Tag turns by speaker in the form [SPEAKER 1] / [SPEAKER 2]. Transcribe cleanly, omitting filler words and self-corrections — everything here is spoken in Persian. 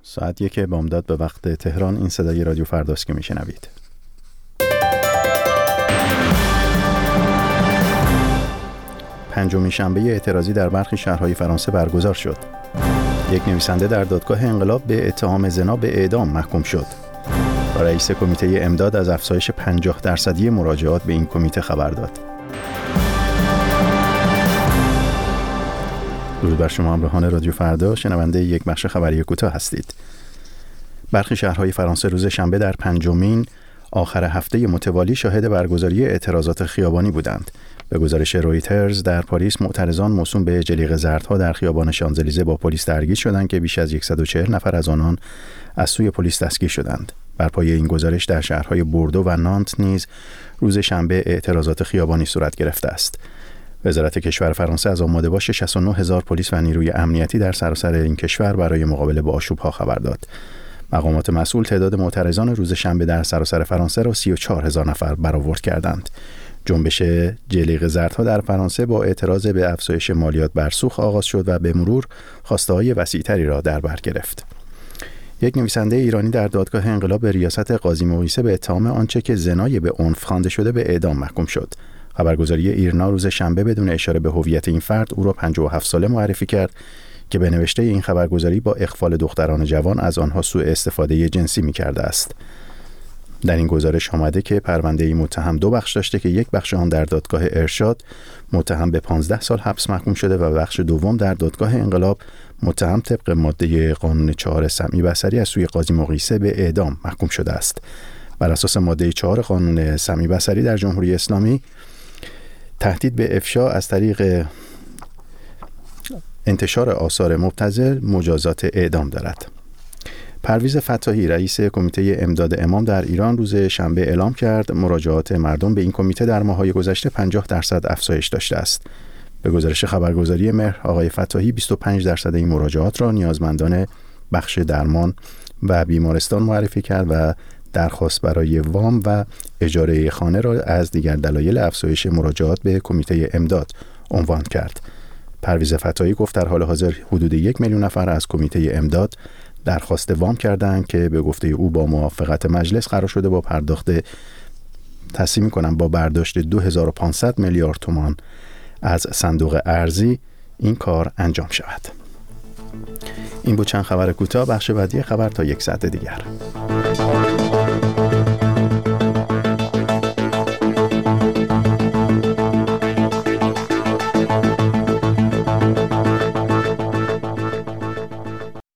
[SPEAKER 1] ساعت 1 بامداد به وقت تهران. این صدای رادیو فرداست که میشنوید. پنجمین شنبه اعتراضی در برخی شهرهای فرانسه برگزار شد. یک نویسنده در دادگاه انقلاب به اتهام زنا به اعدام محکوم شد. رئیس کمیته امداد از افزایش 50% مراجعات به این کمیته خبر داد. درود بر شما همراهان رادیو فردا، شنونده یک بخش خبری کوتاه هستید. برخی شهرهای فرانسه روز شنبه در پنجمین آخر هفته متوالی شاهد برگزاری اعتراضات خیابانی بودند. به گزارش رویترز در پاریس معترضان موسوم به جلیقه زردها در خیابان شانزلیزه با پلیس درگیر شدند که بیش از 140 نفر از آنان از سوی پلیس دستگیر شدند. بر پایه این گزارش در شهرهای بوردو و نانت نیز روز شنبه اعتراضات خیابانی صورت گرفته است. وزارت کشور فرانسه از آماده‌باش 69,000 پلیس و نیروی امنیتی در سراسر این کشور برای مقابله با آشوب‌ها خبر داد. مقامات مسئول تعداد معترضان روز شنبه در سراسر فرانسه را 34,000 نفر برآورد کردند. جنبش جلیقه زردها در فرانسه با اعتراض به افزایش مالیات بر سوخت آغاز شد و به مرور خواسته‌های وسیع‌تری را در بر گرفت. یک نویسنده ایرانی در دادگاه انقلاب به ریاست قاضی مقیسه به اتهام آنچه که زنای به عنف خوانده شده به اعدام محکوم شد. خبرگزاری ایرنا روز شنبه بدون اشاره به هویت این فرد او را 57 ساله معرفی کرد که به نوشته این خبرگزاری با اغفال دختران جوان از آنها سوء استفاده جنسی می‌کرده است. در این گزارش آمده که پرونده متهم دو بخش داشته که یک بخش آن در دادگاه ارشاد متهم به 15 سال حبس محکوم شده و بخش دوم در دادگاه انقلاب متهم طبق ماده قانون 4 سمعی بصری از سوی قاضی مقیسه به اعدام محکوم شده است. بر اساس ماده 4 قانون سمعی بصری در جمهوری اسلامی تهدید به افشا از طریق انتشار آثار مبتذل مجازات اعدام دارد. پرویز فتاحی رئیس کمیته امداد امام در ایران روز شنبه اعلام کرد مراجعات مردم به این کمیته در ماه‌های گذشته 50% افزایش داشته است. به گزارش خبرگزاری مهر، آقای فتاحی 25% این مراجعات را نیازمندان بخش درمان و بیمارستان معرفی کرد و درخواست برای وام و اجاره خانه را از دیگر دلایل افزایش مراجعات به کمیته امداد عنوان کرد. پرویز فتاحی گفت در حال حاضر حدود 1 میلیون نفر از کمیته امداد درخواست وام کردند که به گفته او با موافقت مجلس قرار شده با با برداشت 2500 میلیارد تومان از صندوق ارضی این کار انجام شود. این بود چند خبر کوتاه. بخش بعدی خبر تا 1 ساعت دیگر.